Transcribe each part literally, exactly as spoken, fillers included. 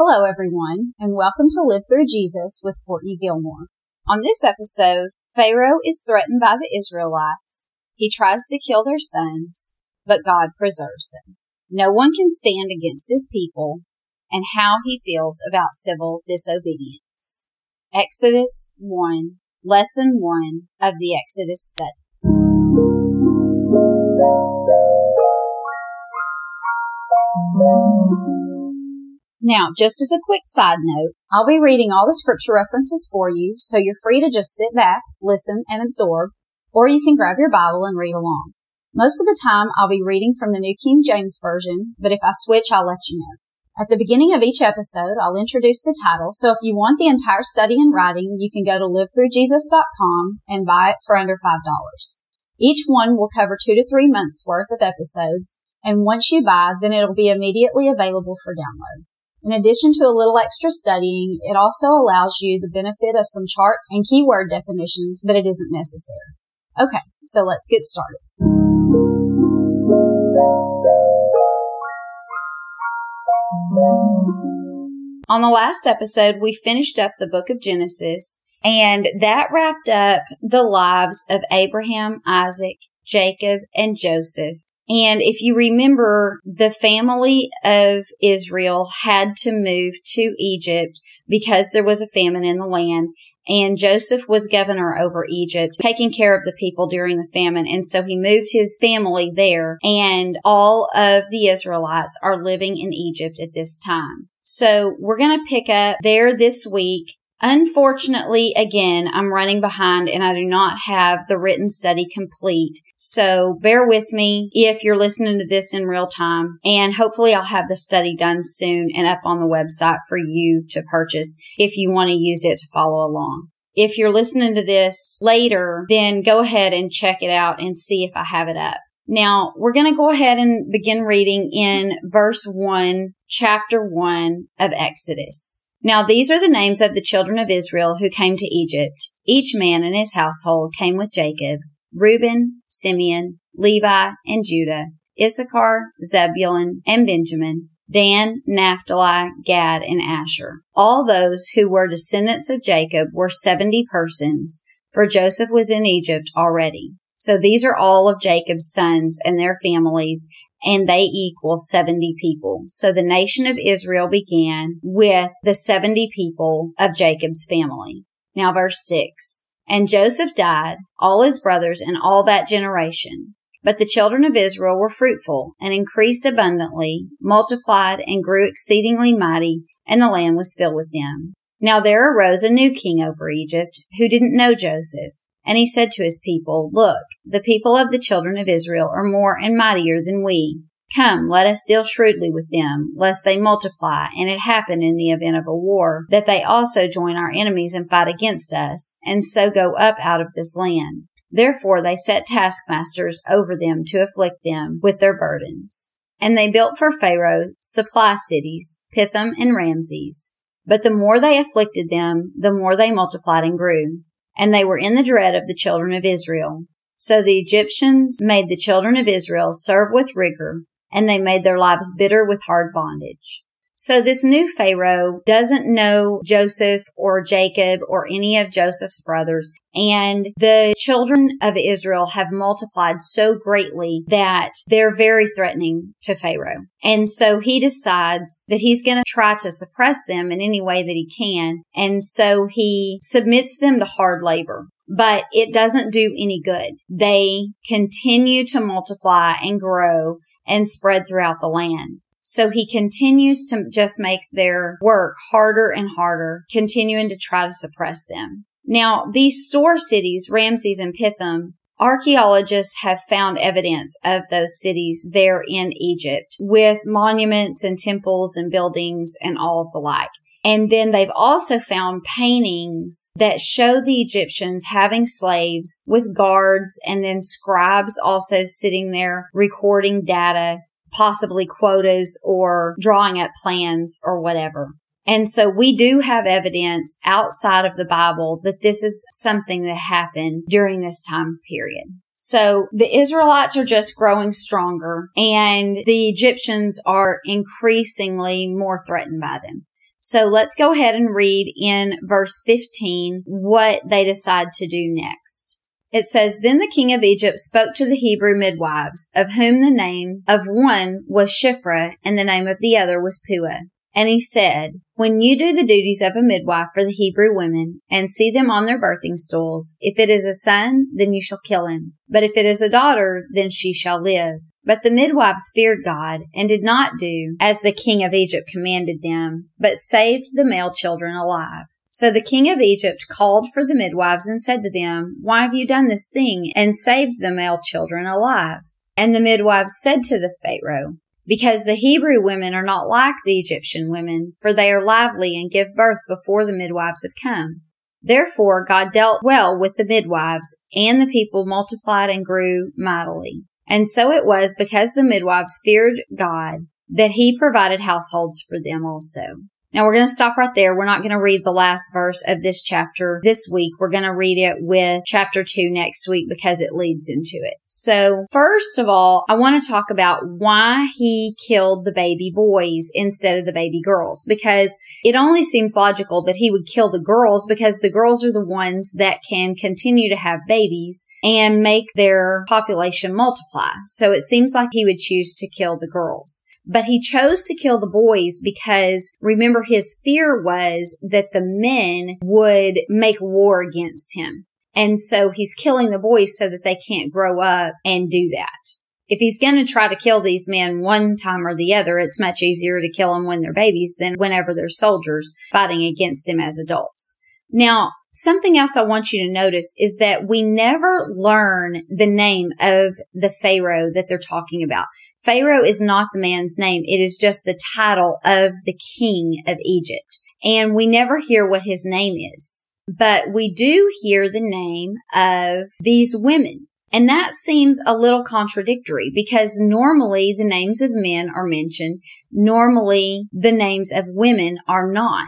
Hello, everyone, and welcome to Live Through Jesus with Courtney Gilmore. On this episode, Pharaoh is threatened by the Israelites. He tries to kill their sons, but God preserves them. No one can stand against his people, and how he feels about civil disobedience. Exodus one, Lesson one of the Exodus study. Now, just as a quick side note, I'll be reading all the scripture references for you, so you're free to just sit back, listen, and absorb, or you can grab your Bible and read along. Most of the time, I'll be reading from the New King James Version, but if I switch, I'll let you know. At the beginning of each episode, I'll introduce the title, so if you want the entire study in writing, you can go to live through jesus dot com and buy it for under five dollars. Each one will cover two to three months' worth of episodes, and once you buy, then it'll be immediately available for download. In addition to a little extra studying, it also allows you the benefit of some charts and keyword definitions, but it isn't necessary. Okay, so let's get started. On the last episode, we finished up the book of Genesis, and that wrapped up the lives of Abraham, Isaac, Jacob, and Joseph. And if you remember, the family of Israel had to move to Egypt because there was a famine in the land. And Joseph was governor over Egypt, taking care of the people during the famine. And so he moved his family there. And all of the Israelites are living in Egypt at this time. So we're going to pick up there this week. Unfortunately, again, I'm running behind and I do not have the written study complete. So bear with me if you're listening to this in real time, and hopefully I'll have the study done soon and up on the website for you to purchase if you want to use it to follow along. If you're listening to this later, then go ahead and check it out and see if I have it up. Now, we're going to go ahead and begin reading in verse one, chapter one of Exodus. Now, these are the names of the children of Israel who came to Egypt. Each man in his household came with Jacob: Reuben, Simeon, Levi, and Judah, Issachar, Zebulun, and Benjamin, Dan, Naphtali, Gad, and Asher. All those who were descendants of Jacob were seventy persons, for Joseph was in Egypt already. So these are all of Jacob's sons and their families, and they equal seventy people. So the nation of Israel began with the seventy people of Jacob's family. Now verse six. And Joseph died, all his brothers, and all that generation. But the children of Israel were fruitful, and increased abundantly, multiplied, and grew exceedingly mighty, and the land was filled with them. Now there arose a new king over Egypt, who didn't know Joseph. And he said to his people, Look, the people of the children of Israel are more and mightier than we. Come, let us deal shrewdly with them, lest they multiply, and it happen in the event of a war, that they also join our enemies and fight against us, and so go up out of this land. Therefore they set taskmasters over them to afflict them with their burdens. And they built for Pharaoh supply cities, Pithom and Ramses. But the more they afflicted them, the more they multiplied and grew. And they were in the dread of the children of Israel. So the Egyptians made the children of Israel serve with rigor, and they made their lives bitter with hard bondage. So this new Pharaoh doesn't know Joseph or Jacob or any of Joseph's brothers, and the children of Israel have multiplied so greatly that they're very threatening to Pharaoh. And so he decides that he's going to try to suppress them in any way that he can, and so he submits them to hard labor. But it doesn't do any good. They continue to multiply and grow and spread throughout the land. So he continues to just make their work harder and harder, continuing to try to suppress them. Now, these store cities, Ramses and Pithom, archaeologists have found evidence of those cities there in Egypt with monuments and temples and buildings and all of the like. And then they've also found paintings that show the Egyptians having slaves with guards, and then scribes also sitting there recording data, possibly quotas or drawing up plans or whatever. And so we do have evidence outside of the Bible that this is something that happened during this time period. So the Israelites are just growing stronger, and the Egyptians are increasingly more threatened by them. So let's go ahead and read in verse fifteen what they decide to do next. It says, Then the king of Egypt spoke to the Hebrew midwives, of whom the name of one was Shiphrah, and the name of the other was Puah. And he said, When you do the duties of a midwife for the Hebrew women, and see them on their birthing stools, if it is a son, then you shall kill him. But if it is a daughter, then she shall live. But the midwives feared God, and did not do as the king of Egypt commanded them, but saved the male children alive. So the king of Egypt called for the midwives and said to them, Why have you done this thing, and saved the male children alive? And the midwives said to the Pharaoh, Because the Hebrew women are not like the Egyptian women, for they are lively and give birth before the midwives have come. Therefore God dealt well with the midwives, and the people multiplied and grew mightily. And so it was, because the midwives feared God, that he provided households for them also. Now we're going to stop right there. We're not going to read the last verse of this chapter this week. We're going to read it with chapter two next week because it leads into it. So first of all, I want to talk about why he killed the baby boys instead of the baby girls, because it only seems logical that he would kill the girls because the girls are the ones that can continue to have babies and make their population multiply. So it seems like he would choose to kill the girls. But he chose to kill the boys because, remember, his fear was that the men would make war against him. And so he's killing the boys so that they can't grow up and do that. If he's going to try to kill these men one time or the other, it's much easier to kill them when they're babies than whenever they're soldiers fighting against him as adults. Now, something else I want you to notice is that we never learn the name of the Pharaoh that they're talking about. Pharaoh is not the man's name. It is just the title of the king of Egypt. And we never hear what his name is. But we do hear the name of these women. And that seems a little contradictory because normally the names of men are mentioned. Normally the names of women are not.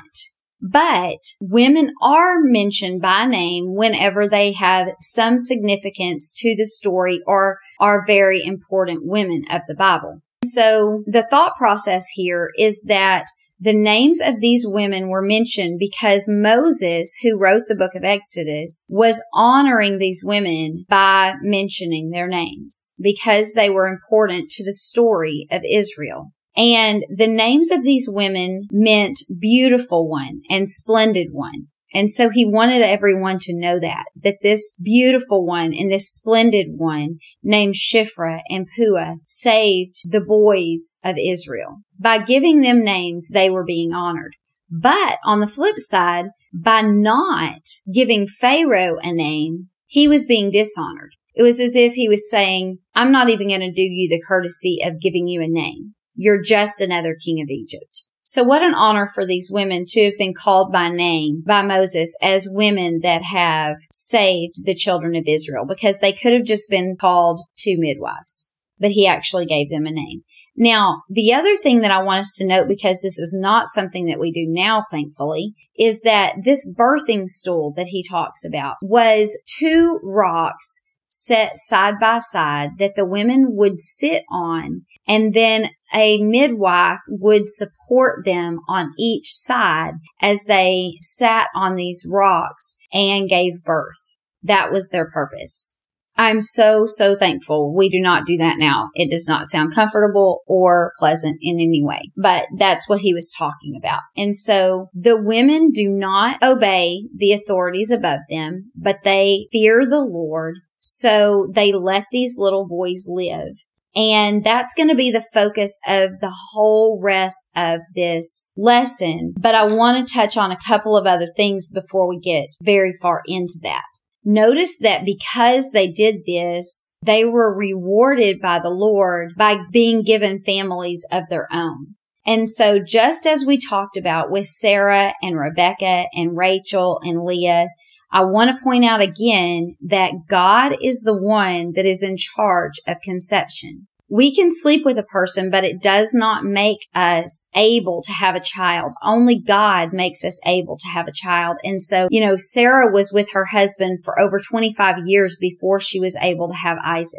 But women are mentioned by name whenever they have some significance to the story or are very important women of the Bible. So the thought process here is that the names of these women were mentioned because Moses, who wrote the book of Exodus, was honoring these women by mentioning their names because they were important to the story of Israel. And the names of these women meant beautiful one and splendid one. And so he wanted everyone to know that, that this beautiful one and this splendid one named Shiphrah and Puah saved the boys of Israel. By giving them names, they were being honored. But on the flip side, by not giving Pharaoh a name, he was being dishonored. It was as if he was saying, I'm not even going to do you the courtesy of giving you a name. You're just another king of Egypt. So what an honor for these women to have been called by name by Moses as women that have saved the children of Israel, because they could have just been called two midwives, but he actually gave them a name. Now, the other thing that I want us to note, because this is not something that we do now, thankfully, is that this birthing stool that he talks about was two rocks set side by side that the women would sit on, and then a midwife would support them on each side as they sat on these rocks and gave birth. That was their purpose. I'm so, so thankful we do not do that now. It does not sound comfortable or pleasant in any way, but that's what he was talking about. And so the women do not obey the authorities above them, but they fear the Lord. So they let these little boys live. And that's going to be the focus of the whole rest of this lesson. But I want to touch on a couple of other things before we get very far into that. Notice that because they did this, they were rewarded by the Lord by being given families of their own. And so just as we talked about with Sarah and Rebecca and Rachel and Leah, I want to point out again that God is the one that is in charge of conception. We can sleep with a person, but it does not make us able to have a child. Only God makes us able to have a child. And so, you know, Sarah was with her husband for over twenty-five years before she was able to have Isaac.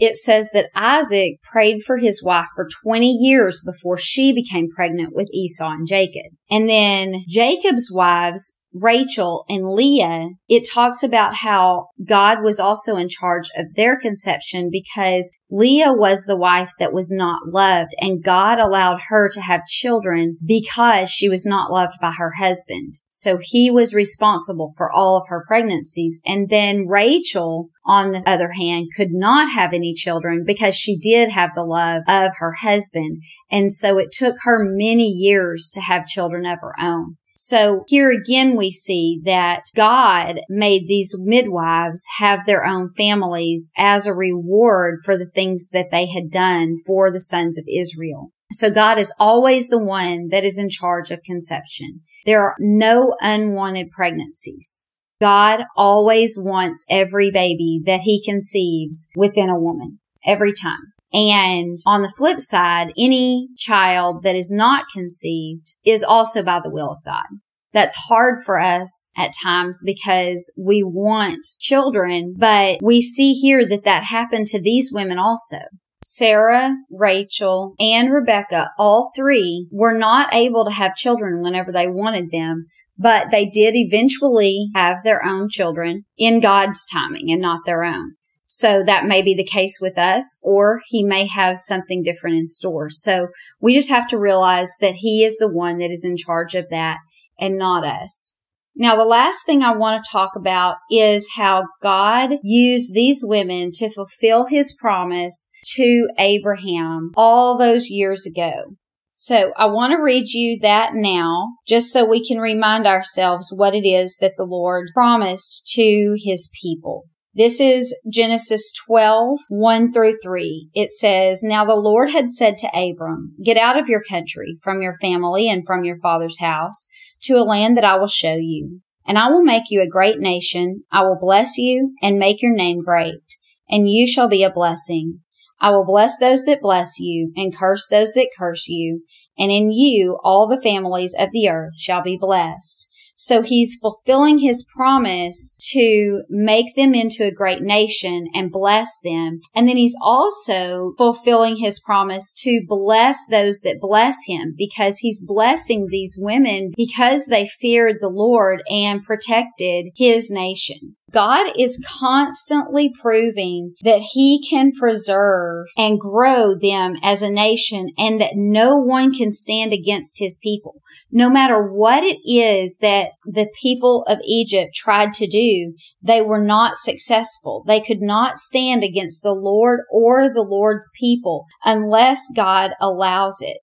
it says that Isaac prayed for his wife for twenty years before she became pregnant with Esau and Jacob. And then Jacob's wives, Rachel and Leah, it talks about how God was also in charge of their conception because Leah was the wife that was not loved, and God allowed her to have children because she was not loved by her husband. So he was responsible for all of her pregnancies. And then Rachel, on the other hand, could not have any children because she did have the love of her husband. And so it took her many years to have children of her own. So here again, we see that God made these midwives have their own families as a reward for the things that they had done for the sons of Israel. So God is always the one that is in charge of conception. There are no unwanted pregnancies. God always wants every baby that he conceives within a woman, every time. And on the flip side, any child that is not conceived is also by the will of God. That's hard for us at times because we want children, but we see here that that happened to these women also. Sarah, Rachel, and Rebecca, all three were not able to have children whenever they wanted them, but they did eventually have their own children in God's timing and not their own. So that may be the case with us, or he may have something different in store. So we just have to realize that he is the one that is in charge of that and not us. Now, the last thing I want to talk about is how God used these women to fulfill his promise to Abraham all those years ago. So I want to read you that now, just so we can remind ourselves what it is that the Lord promised to his people. This is Genesis twelve, one through three. It says, "Now the Lord had said to Abram, 'Get out of your country, from your family, and from your father's house, to a land that I will show you. And I will make you a great nation. I will bless you and make your name great, and you shall be a blessing. I will bless those that bless you, and curse those that curse you. And in you all the families of the earth shall be blessed.'" So he's fulfilling his promise to make them into a great nation and bless them. And then he's also fulfilling his promise to bless those that bless him, because he's blessing these women because they feared the Lord and protected his nation. God is constantly proving that he can preserve and grow them as a nation, and that no one can stand against his people. No matter what it is that the people of Egypt tried to do, they were not successful. They could not stand against the Lord or the Lord's people unless God allows it.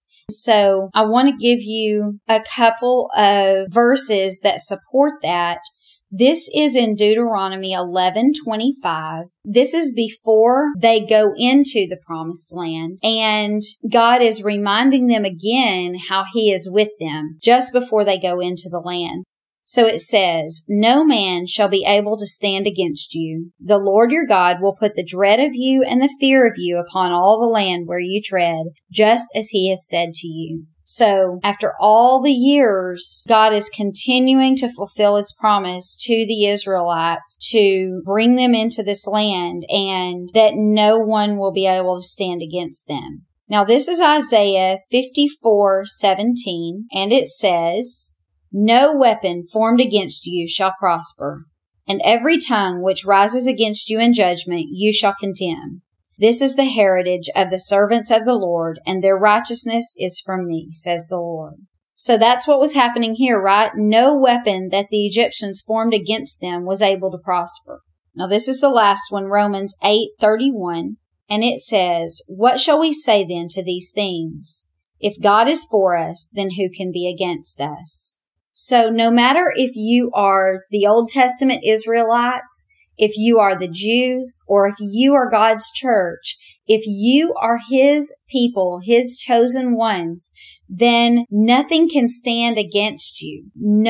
So I want to give you a couple of verses that support that. This is in Deuteronomy eleven twenty-five. This is before they go into the promised land, and God is reminding them again how he is with them just before they go into the land. So it says, "No man shall be able to stand against you. The Lord your God will put the dread of you and the fear of you upon all the land where you tread, just as he has said to you." So after all the years, God is continuing to fulfill his promise to the Israelites to bring them into this land, and that no one will be able to stand against them. Now this is Isaiah fifty-four seventeen, and it says, "No weapon formed against you shall prosper, and every tongue which rises against you in judgment you shall condemn. This is the heritage of the servants of the Lord, and their righteousness is from me, says the Lord." So that's what was happening here, right? No weapon that the Egyptians formed against them was able to prosper. Now this is the last one, Romans eight thirty-one, and it says, "What shall we say then to these things? If God is for us, then who can be against us?" So no matter if you are the Old Testament Israelites, if you are the Jews, or if you are God's church, if you are his people, his chosen ones, then nothing can stand against you.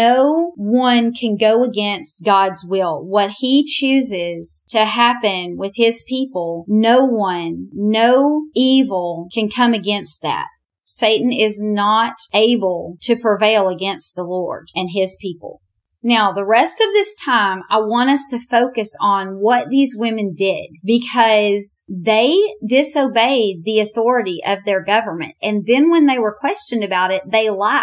No one can go against God's will. What he chooses to happen with his people, no one, no evil can come against that. Satan is not able to prevail against the Lord and his people. Now, the rest of this time, I want us to focus on what these women did, because they disobeyed the authority of their government. And then when they were questioned about it, they lied.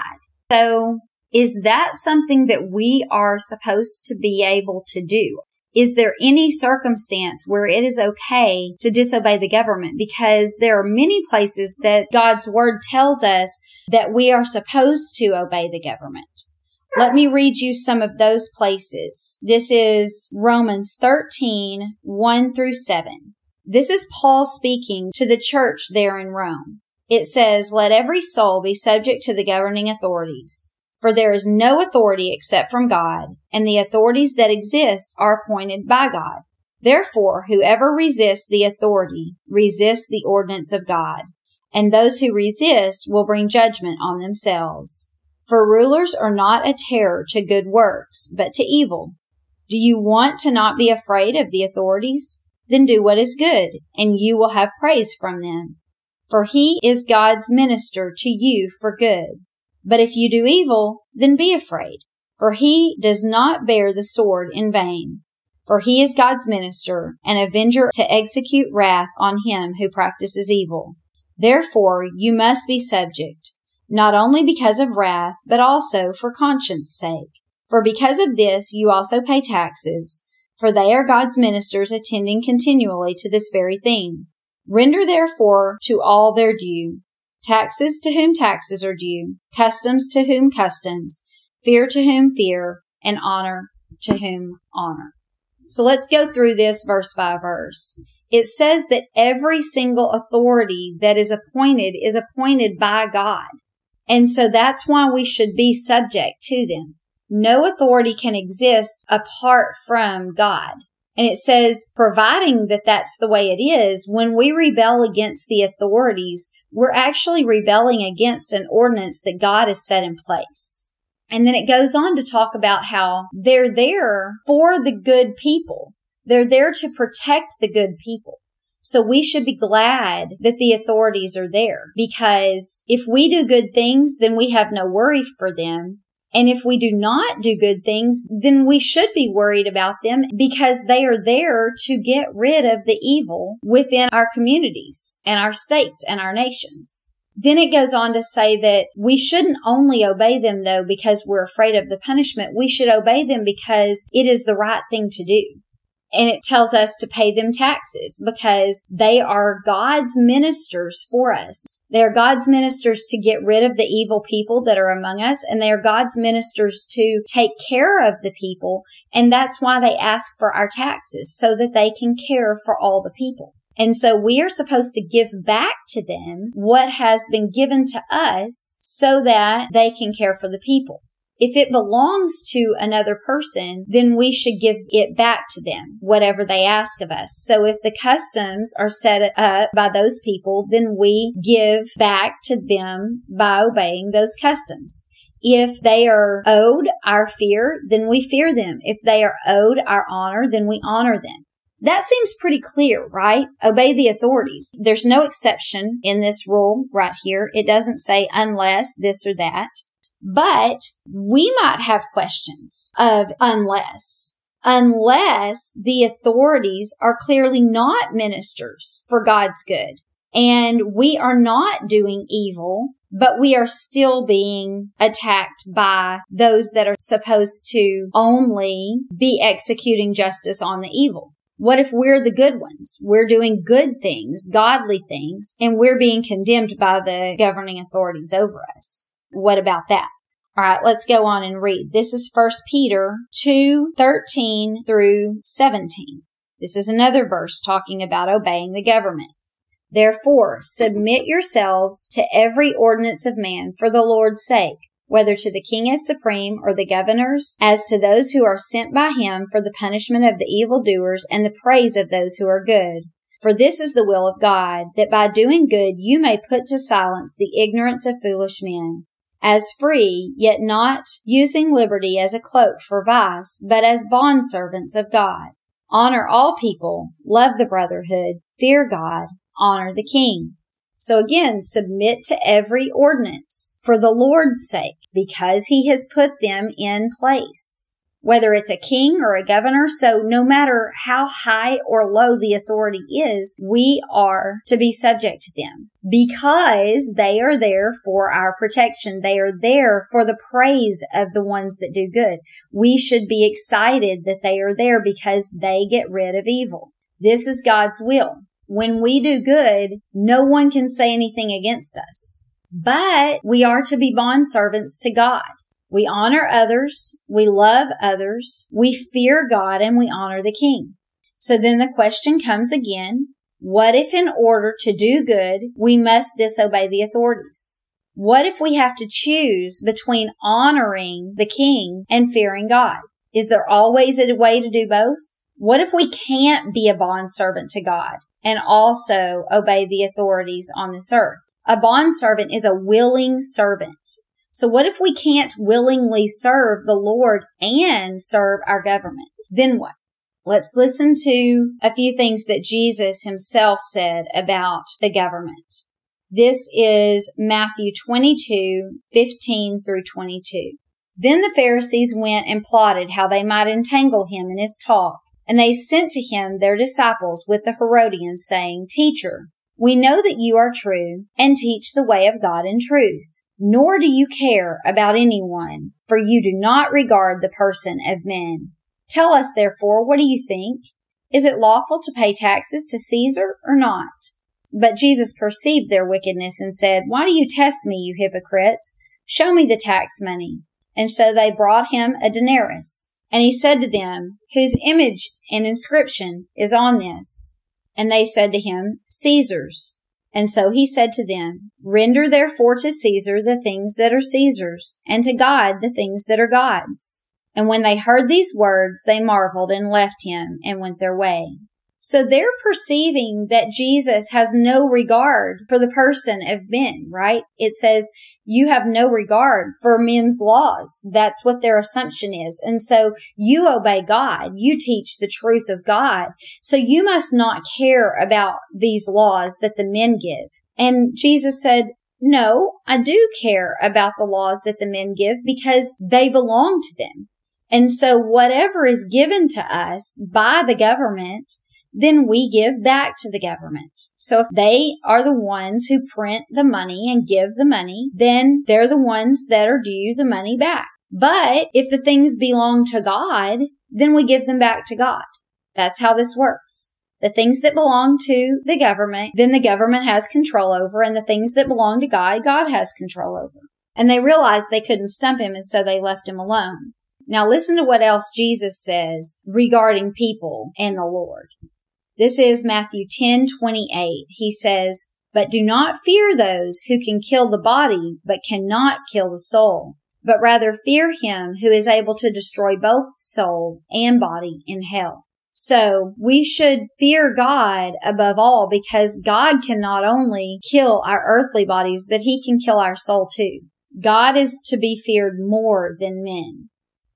So is that something that we are supposed to be able to do? Is there any circumstance where it is okay to disobey the government? Because there are many places that God's word tells us that we are supposed to obey the government. Let me read you some of those places. This is Romans thirteen, one through seven. This is Paul speaking to the church there in Rome. It says, "Let every soul be subject to the governing authorities. For there is no authority except from God, and the authorities that exist are appointed by God. Therefore, whoever resists the authority resists the ordinance of God, and those who resist will bring judgment on themselves. For rulers are not a terror to good works, but to evil. Do you want to not be afraid of the authorities? Then do what is good, and you will have praise from them. For he is God's minister to you for good. But if you do evil, then be afraid, for he does not bear the sword in vain. For he is God's minister, an avenger to execute wrath on him who practices evil. Therefore you must be subject, not only because of wrath, but also for conscience sake. For because of this you also pay taxes, for they are God's ministers attending continually to this very thing. Render therefore to all their due. Taxes to whom taxes are due, customs to whom customs, fear to whom fear, and honor to whom honor." So let's go through this verse by verse. It says that every single authority that is appointed is appointed by God. And so that's why we should be subject to them. No authority can exist apart from God. And it says, providing that that's the way it is, when we rebel against the authorities, we're actually rebelling against an ordinance that God has set in place. And then it goes on to talk about how they're there for the good people. They're there to protect the good people. So we should be glad that the authorities are there, because if we do good things, then we have no worry for them. And if we do not do good things, then we should be worried about them, because they are there to get rid of the evil within our communities and our states and our nations. Then it goes on to say that we shouldn't only obey them, though, because we're afraid of the punishment. We should obey them because it is the right thing to do. And it tells us to pay them taxes because they are God's ministers for us. They are God's ministers to get rid of the evil people that are among us, and they are God's ministers to take care of the people, and that's why they ask for our taxes, so that they can care for all the people. And so we are supposed to give back to them what has been given to us so that they can care for the people. If it belongs to another person, then we should give it back to them, whatever they ask of us. So if the customs are set up by those people, then we give back to them by obeying those customs. If they are owed our fear, then we fear them. If they are owed our honor, then we honor them. That seems pretty clear, right? Obey the authorities. There's no exception in this rule right here. It doesn't say unless this or that. But we might have questions of unless. Unless the authorities are clearly not ministers for God's good. And we are not doing evil, but we are still being attacked by those that are supposed to only be executing justice on the evil. What if we're the good ones? We're doing good things, godly things, and we're being condemned by the governing authorities over us. What about that? All right, let's go on and read. This is First Peter two, thirteen through seventeen. This is another verse talking about obeying the government. Therefore, submit yourselves to every ordinance of man for the Lord's sake, whether to the king as supreme or the governors, as to those who are sent by him for the punishment of the evildoers and the praise of those who are good. For this is the will of God, that by doing good you may put to silence the ignorance of foolish men. As free, yet not using liberty as a cloak for vice, but as bondservants of God. Honor all people, love the brotherhood, fear God, honor the king. So again, submit to every ordinance for the Lord's sake, because he has put them in place. whether it's a king or a governor. So no matter how high or low the authority is, we are to be subject to them because they are there for our protection. They are there for the praise of the ones that do good. We should be excited that they are there because they get rid of evil. This is God's will. When we do good, no one can say anything against us. But we are to be bondservants to God. We honor others, we love others, we fear God, and we honor the King. So then the question comes again, what if in order to do good, we must disobey the authorities? What if we have to choose between honoring the King and fearing God? Is there always a way to do both? What if we can't be a bondservant to God and also obey the authorities on this earth? A bondservant is a willing servant. So what if we can't willingly serve the Lord and serve our government? Then what? Let's listen to a few things that Jesus himself said about the government. This is Matthew twenty-two, fifteen through twenty-two. Then the Pharisees went and plotted how they might entangle him in his talk. And they sent to him their disciples with the Herodians, saying, Teacher, we know that you are true and teach the way of God in truth, nor do you care about anyone, for you do not regard the person of men. Tell us, therefore, what do you think? Is it lawful to pay taxes to Caesar or not? But Jesus perceived their wickedness and said, Why do you test me, you hypocrites? Show me the tax money. And so they brought him a denarius. And he said to them, Whose image and inscription is on this? And they said to him, Caesar's. And so he said to them, Render therefore to Caesar the things that are Caesar's, and to God the things that are God's. And when they heard these words, they marveled and left him and went their way. So they're perceiving that Jesus has no regard for the person of men, right? It says, you have no regard for men's laws. That's what their assumption is. And so you obey God. You teach the truth of God. So you must not care about these laws that the men give. And Jesus said, no, I do care about the laws that the men give because they belong to them. And so whatever is given to us by the government, then we give back to the government. So if they are the ones who print the money and give the money, then they're the ones that are due the money back. But if the things belong to God, then we give them back to God. That's how this works. The things that belong to the government, then the government has control over, and the things that belong to God, God has control over. And they realized they couldn't stump him, and so they left him alone. Now listen to what else Jesus says regarding people and the Lord. This is Matthew ten twenty-eight. He says, But do not fear those who can kill the body, but cannot kill the soul, but rather fear him who is able to destroy both soul and body in hell. So we should fear God above all because God can not only kill our earthly bodies, but he can kill our soul too. God is to be feared more than men.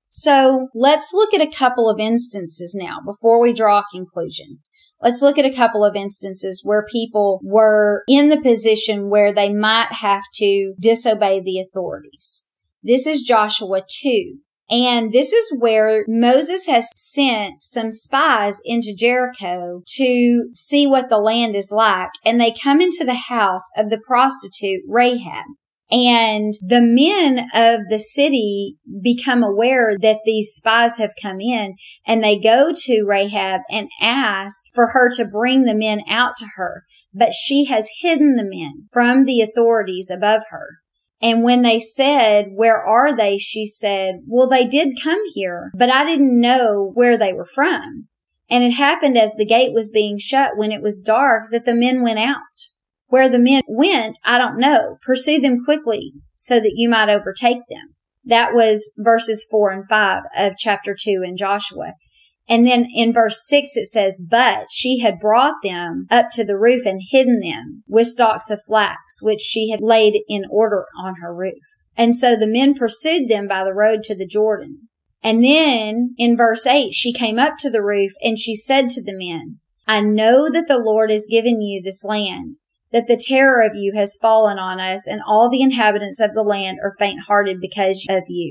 So let's look at a couple of instances now before we draw a conclusion. Let's look at a couple of instances where people were in the position where they might have to disobey the authorities. This is Joshua two. And this is where Moses has sent some spies into Jericho to see what the land is like. And they come into the house of the prostitute Rahab. And the men of the city become aware that these spies have come in, and they go to Rahab and ask for her to bring the men out to her. But she has hidden the men from the authorities above her. And when they said, where are they? She said, well, they did come here, but I didn't know where they were from. And it happened as the gate was being shut when it was dark that the men went out. Where the men went, I don't know. Pursue them quickly so that you might overtake them. That was verses four and five of chapter two in Joshua. And then in verse six it says, but she had brought them up to the roof and hidden them with stalks of flax, which she had laid in order on her roof. And so the men pursued them by the road to the Jordan. And then in verse eight, she came up to the roof and she said to the men, I know that the Lord has given you this land, that the terror of you has fallen on us, and all the inhabitants of the land are faint-hearted because of you.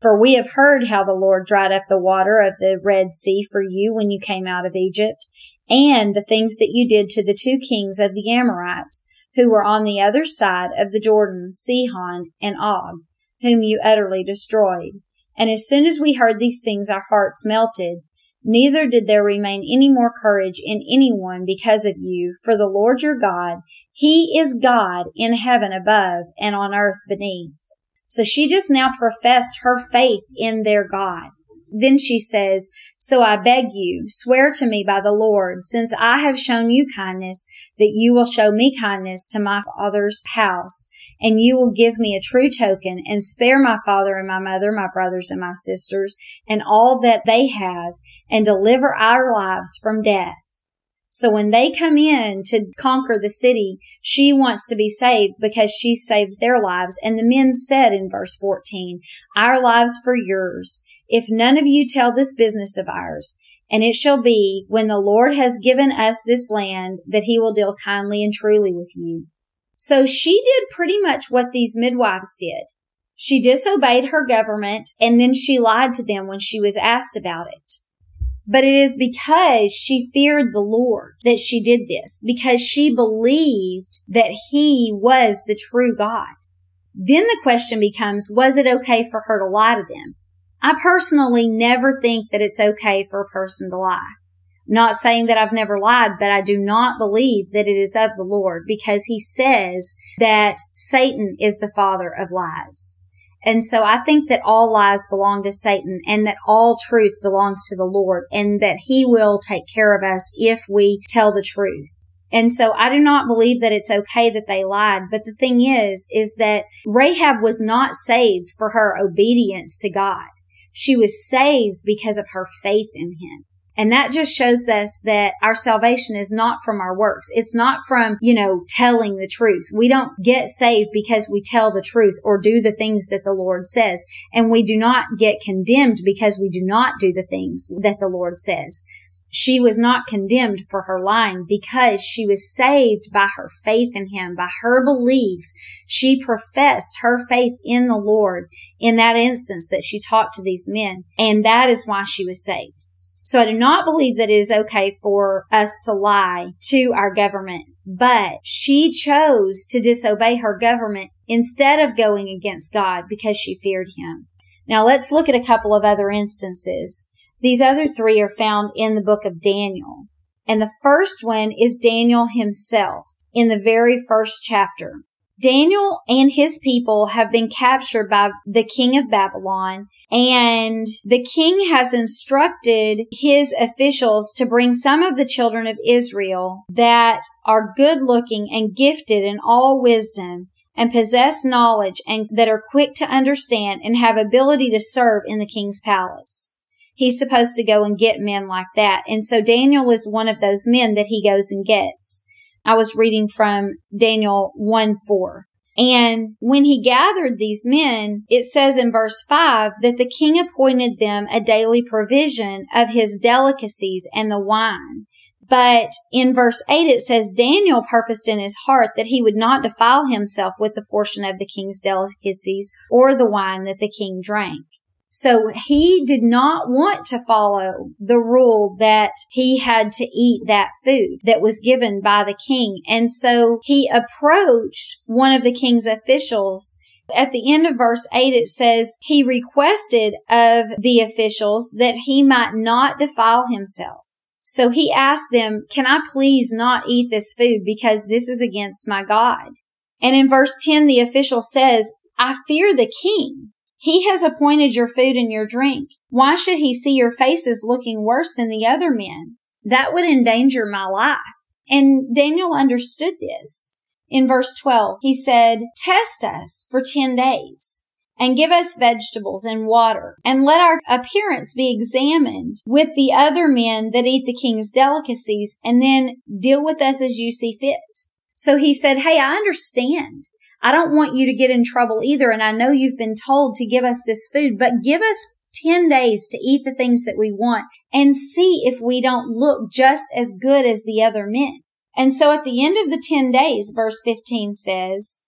For we have heard how the Lord dried up the water of the Red Sea for you when you came out of Egypt, and the things that you did to the two kings of the Amorites, who were on the other side of the Jordan, Sihon and Og, whom you utterly destroyed. And as soon as we heard these things, our hearts melted. Neither did there remain any more courage in anyone because of you, for the Lord your God, He is God in heaven above and on earth beneath. So she just now professed her faith in their God. Then she says, so I beg you, swear to me by the Lord, since I have shown you kindness, that you will show me kindness to my father's house, and you will give me a true token, and spare my father and my mother, my brothers and my sisters, and all that they have, and deliver our lives from death. So when they come in to conquer the city, she wants to be saved because she saved their lives. And the men said in verse fourteen, our lives for yours, if none of you tell this business of ours. And it shall be, when the Lord has given us this land, that He will deal kindly and truly with you. So she did pretty much what these midwives did. She disobeyed her government, and then she lied to them when she was asked about it. But it is because she feared the Lord that she did this, because she believed that He was the true God. Then the question becomes, was it okay for her to lie to them? I personally never think that it's okay for a person to lie. I'm not saying that I've never lied, but I do not believe that it is of the Lord, because He says that Satan is the father of lies. And so I think that all lies belong to Satan, and that all truth belongs to the Lord, and that He will take care of us if we tell the truth. And so I do not believe that it's okay that they lied. But the thing is, is that Rahab was not saved for her obedience to God. She was saved because of her faith in Him. And that just shows us that our salvation is not from our works. It's not from, you know, telling the truth. We don't get saved because we tell the truth or do the things that the Lord says. And we do not get condemned because we do not do the things that the Lord says. She was not condemned for her lying because she was saved by her faith in Him, by her belief. She professed her faith in the Lord in that instance that she talked to these men. And that is why she was saved. So I do not believe that it is okay for us to lie to our government, but she chose to disobey her government instead of going against God because she feared Him. Now let's look at a couple of other instances. These other three are found in the book of Daniel. And the first one is Daniel himself in the very first chapter. Daniel and his people have been captured by the king of Babylon, and the king has instructed his officials to bring some of the children of Israel that are good looking and gifted in all wisdom and possess knowledge and that are quick to understand and have ability to serve in the king's palace. He's supposed to go and get men like that. And so Daniel is one of those men that he goes and gets. I was reading from Daniel one four. And when he gathered these men, it says in verse five that the king appointed them a daily provision of his delicacies and the wine. But in verse eight, it says Daniel purposed in his heart that he would not defile himself with the portion of the king's delicacies or the wine that the king drank. So he did not want to follow the rule that he had to eat that food that was given by the king. And so he approached one of the king's officials. At the end of verse eight, it says he requested of the officials that he might not defile himself. So he asked them, can I please not eat this food because this is against my God? And in verse ten, the official says, I fear the king. He has appointed your food and your drink. Why should he see your faces looking worse than the other men? That would endanger my life. And Daniel understood this. In verse twelve, he said, test us for ten days and give us vegetables and water, and let our appearance be examined with the other men that eat the king's delicacies, and then deal with us as you see fit. So he said, hey, I understand. I don't want you to get in trouble either. And I know you've been told to give us this food, but give us ten days to eat the things that we want and see if we don't look just as good as the other men. And so at the end of the ten days, verse fifteen says,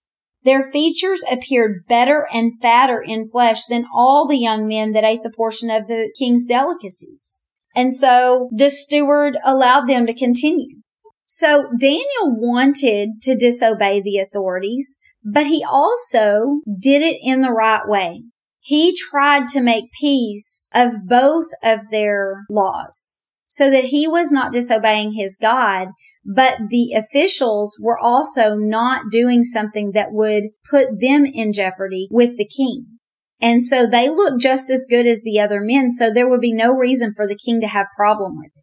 Their features appeared better and fatter in flesh than all the young men that ate the portion of the king's delicacies. And so the steward allowed them to continue. So Daniel wanted to disobey the authorities, but he also did it in the right way. He tried to make peace of both of their laws so that he was not disobeying his God, but the officials were also not doing something that would put them in jeopardy with the king. And so they looked just as good as the other men, so there would be no reason for the king to have problem with it.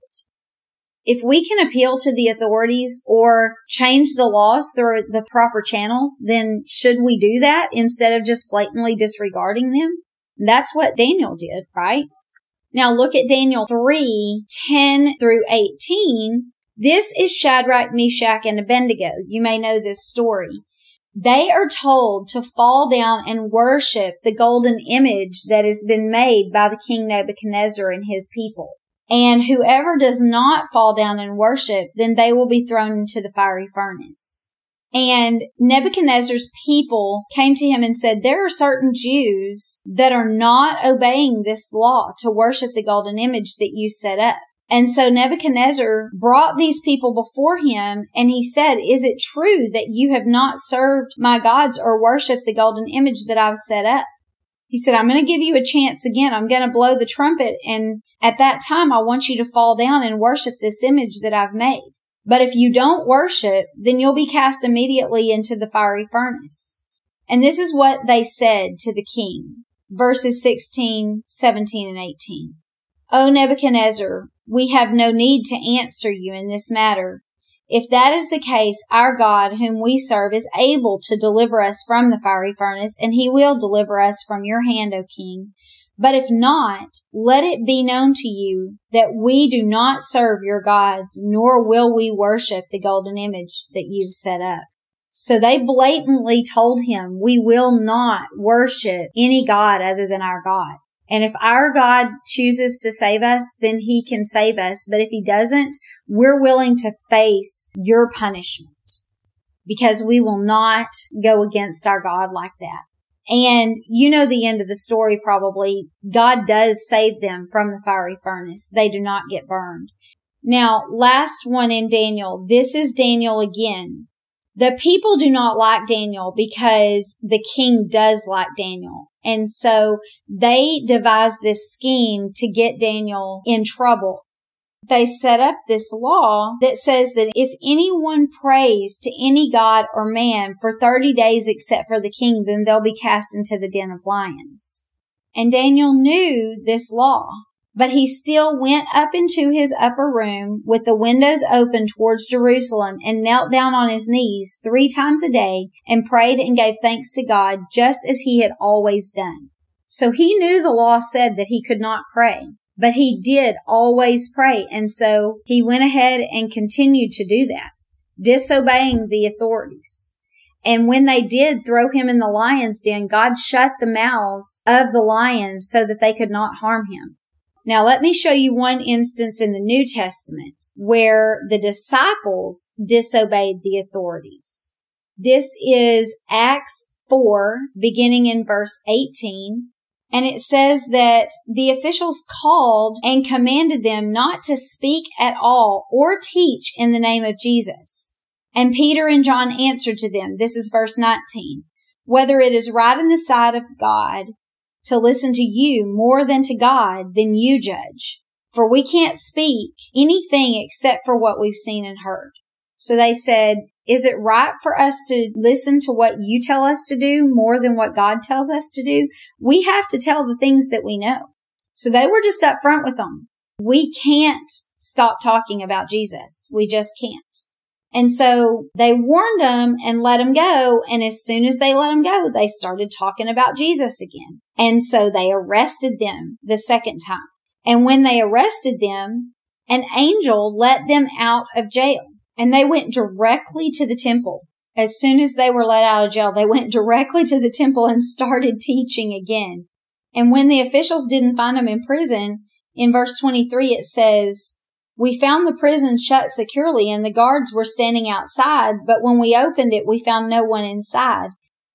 If we can appeal to the authorities or change the laws through the proper channels, then should we do that instead of just blatantly disregarding them? That's what Daniel did, right? Now look at Daniel three, ten through eighteen. This is Shadrach, Meshach, and Abednego. You may know this story. They are told to fall down and worship the golden image that has been made by the king Nebuchadnezzar and his people. And whoever does not fall down and worship, then they will be thrown into the fiery furnace. And Nebuchadnezzar's people came to him and said, there are certain Jews that are not obeying this law to worship the golden image that you set up. And so Nebuchadnezzar brought these people before him, and he said, is it true that you have not served my gods or worshiped the golden image that I've set up? He said, I'm going to give you a chance again. I'm going to blow the trumpet, and at that time, I want you to fall down and worship this image that I've made. But if you don't worship, then you'll be cast immediately into the fiery furnace. And this is what they said to the king. Verses sixteen, seventeen, and eighteen. O Nebuchadnezzar, we have no need to answer you in this matter. If that is the case, our God, whom we serve, is able to deliver us from the fiery furnace, and he will deliver us from your hand, O king. But if not, let it be known to you that we do not serve your gods, nor will we worship the golden image that you've set up. So they blatantly told him, we will not worship any god other than our God. And if our God chooses to save us, then he can save us. But if he doesn't, we're willing to face your punishment because we will not go against our God like that. And you know the end of the story probably. God does save them from the fiery furnace. They do not get burned. Now, last one in Daniel. This is Daniel again. The people do not like Daniel because the king does like Daniel. And so they devised this scheme to get Daniel in trouble. They set up this law that says that if anyone prays to any god or man for thirty days except for the king, then they'll be cast into the den of lions. And Daniel knew this law, but he still went up into his upper room with the windows open towards Jerusalem and knelt down on his knees three times a day and prayed and gave thanks to God just as he had always done. So he knew the law said that he could not pray. But he did always pray, and so he went ahead and continued to do that, disobeying the authorities. And when they did throw him in the lion's den, God shut the mouths of the lions so that they could not harm him. Now let me show you one instance in the New Testament where the disciples disobeyed the authorities. This is Acts four, beginning in verse eighteen. And it says that the officials called and commanded them not to speak at all or teach in the name of Jesus. And Peter and John answered to them, this is verse nineteen, whether it is right in the sight of God to listen to you more than to God, then you judge. For we can't speak anything except for what we've seen and heard. So they said, is it right for us to listen to what you tell us to do more than what God tells us to do? We have to tell the things that we know. So they were just up front with them. We can't stop talking about Jesus. We just can't. And so they warned them and let them go. And as soon as they let them go, they started talking about Jesus again. And so they arrested them the second time. And when they arrested them, an angel let them out of jail. And they went directly to the temple. As soon as they were let out of jail, they went directly to the temple and started teaching again. And when the officials didn't find them in prison, in verse twenty-three it says, we found the prison shut securely and the guards were standing outside, but when we opened it, we found no one inside.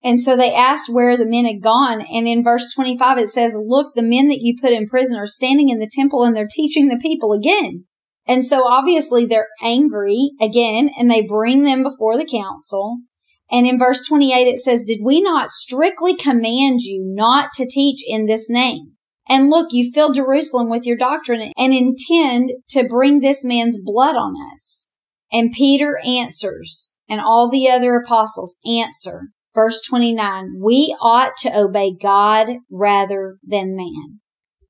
And so they asked where the men had gone. And in verse twenty-five, it says, look, the men that you put in prison are standing in the temple and they're teaching the people again. And so obviously they're angry again, and they bring them before the council. And in verse twenty-eight, it says, did we not strictly command you not to teach in this name? And look, you fill Jerusalem with your doctrine and intend to bring this man's blood on us. And Peter answers, and all the other apostles answer. Verse twenty-nine, we ought to obey God rather than man.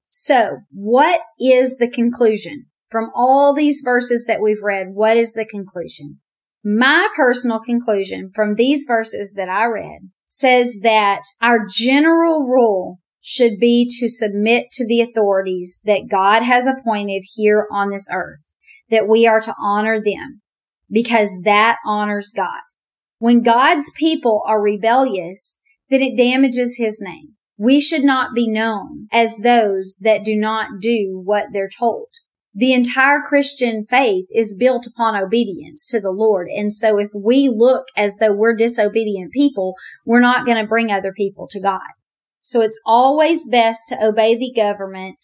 So, what is the conclusion? From all these verses that we've read, what is the conclusion? My personal conclusion from these verses that I read says that our general rule should be to submit to the authorities that God has appointed here on this earth, that we are to honor them because that honors God. When God's people are rebellious, then it damages his name. We should not be known as those that do not do what they're told. The entire Christian faith is built upon obedience to the Lord. And so if we look as though we're disobedient people, we're not going to bring other people to God. So it's always best to obey the government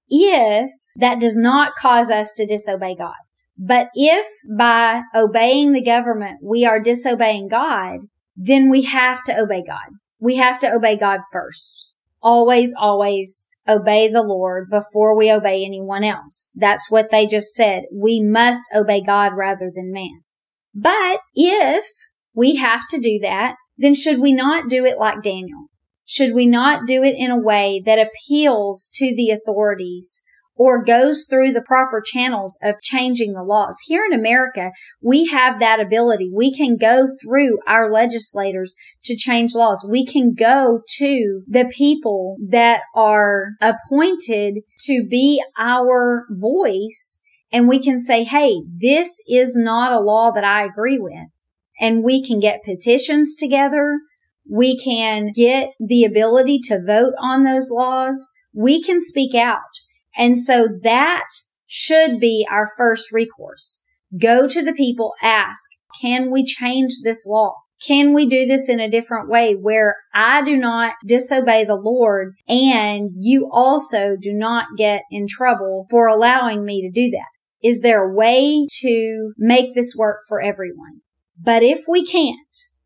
if that does not cause us to disobey God. But if by obeying the government we are disobeying God, then we have to obey God. We have to obey God first. Always, always obey the Lord before we obey anyone else. That's what they just said. We must obey God rather than man. But if we have to do that, then should we not do it like Daniel? Should we not do it in a way that appeals to the authorities or goes through the proper channels of changing the laws? Here in America, we have that ability. We can go through our legislators to change laws. We can go to the people that are appointed to be our voice, and we can say, hey, this is not a law that I agree with. And we can get petitions together. We can get the ability to vote on those laws. We can speak out. And so that should be our first recourse. Go to the people, ask, can we change this law? Can we do this in a different way where I do not disobey the Lord and you also do not get in trouble for allowing me to do that? Is there a way to make this work for everyone? But if we can't,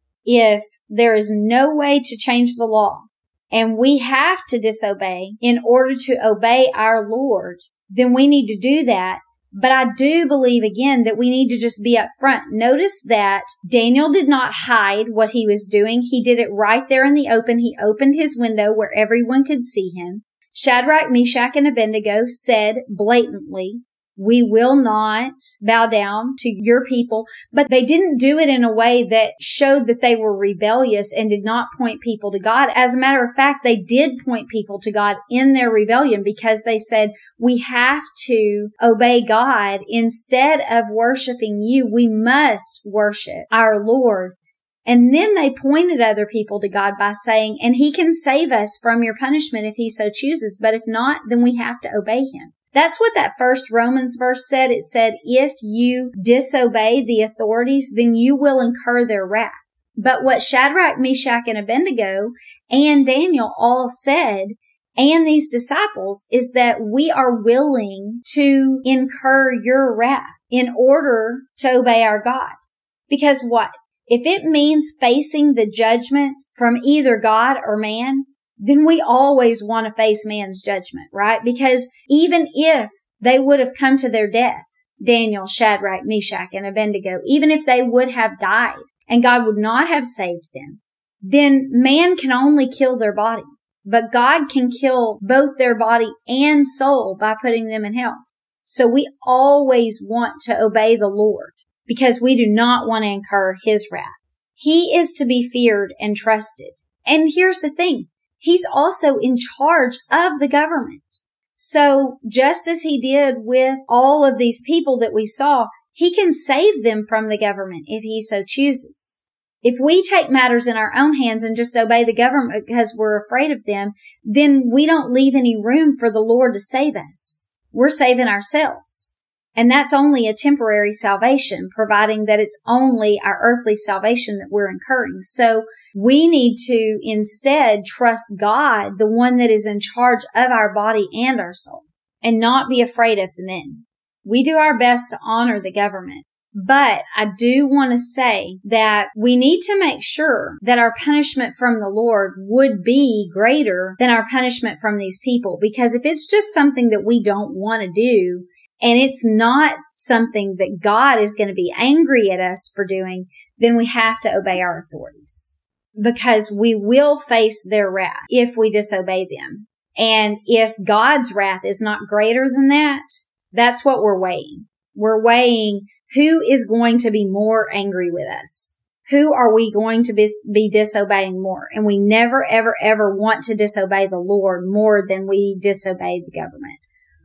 if there is no way to change the law, and we have to disobey in order to obey our Lord, then we need to do that. But I do believe, again, that we need to just be upfront. Notice that Daniel did not hide what he was doing. He did it right there in the open. He opened his window where everyone could see him. Shadrach, Meshach, and Abednego said blatantly, we will not bow down to your people. But they didn't do it in a way that showed that they were rebellious and did not point people to God. As a matter of fact, they did point people to God in their rebellion because they said, we have to obey God. Instead of worshiping you, we must worship our Lord. And then they pointed other people to God by saying, and he can save us from your punishment if he so chooses. But if not, then we have to obey him. That's what that first Romans verse said. It said, if you disobey the authorities, then you will incur their wrath. But what Shadrach, Meshach, and Abednego and Daniel all said, and these disciples, is that we are willing to incur your wrath in order to obey our God. Because what? If it means facing the judgment from either God or man, then we always want to face man's judgment, right? Because even if they would have come to their death, Daniel, Shadrach, Meshach, and Abednego, even if they would have died and God would not have saved them, then man can only kill their body. But God can kill both their body and soul by putting them in hell. So we always want to obey the Lord because we do not want to incur his wrath. He is to be feared and trusted. And here's the thing. He's also in charge of the government. So just as he did with all of these people that we saw, he can save them from the government if he so chooses. If we take matters in our own hands and just obey the government because we're afraid of them, then we don't leave any room for the Lord to save us. We're saving ourselves. And that's only a temporary salvation, providing that it's only our earthly salvation that we're incurring. So we need to instead trust God, the one that is in charge of our body and our soul, and not be afraid of the men. We do our best to honor the government. But I do want to say that we need to make sure that our punishment from the Lord would be greater than our punishment from these people. Because if it's just something that we don't want to do, and it's not something that God is going to be angry at us for doing, then we have to obey our authorities. Because we will face their wrath if we disobey them. And if God's wrath is not greater than that, that's what we're weighing. We're weighing who is going to be more angry with us. Who are we going to be, be disobeying more? And we never, ever, ever want to disobey the Lord more than we disobey the government,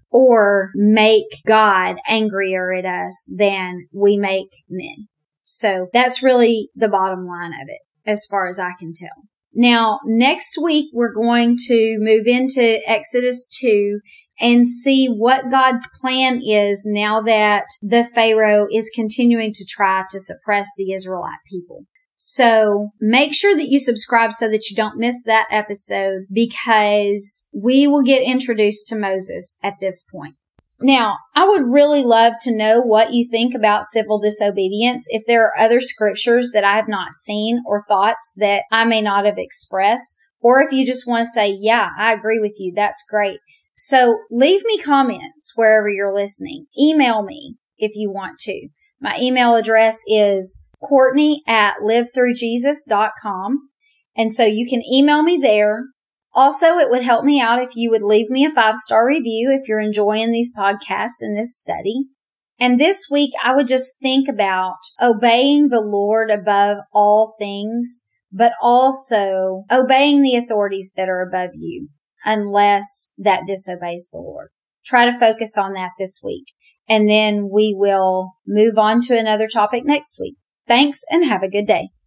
or make God angrier at us than we make men. So that's really the bottom line of it, as far as I can tell. Now, next week, we're going to move into Exodus two and see what God's plan is now that the Pharaoh is continuing to try to suppress the Israelite people. So make sure that you subscribe so that you don't miss that episode, because we will get introduced to Moses at this point. Now, I would really love to know what you think about civil disobedience. If there are other scriptures that I have not seen or thoughts that I may not have expressed, or if you just want to say, yeah, I agree with you, that's great. So leave me comments wherever you're listening. Email me if you want to. My email address is Courtney at live through jesus dot com. And so you can email me there. Also, it would help me out if you would leave me a five-star review if you're enjoying these podcasts and this study. And this week, I would just think about obeying the Lord above all things, but also obeying the authorities that are above you, unless that disobeys the Lord. Try to focus on that this week. And then we will move on to another topic next week. Thanks and have a good day.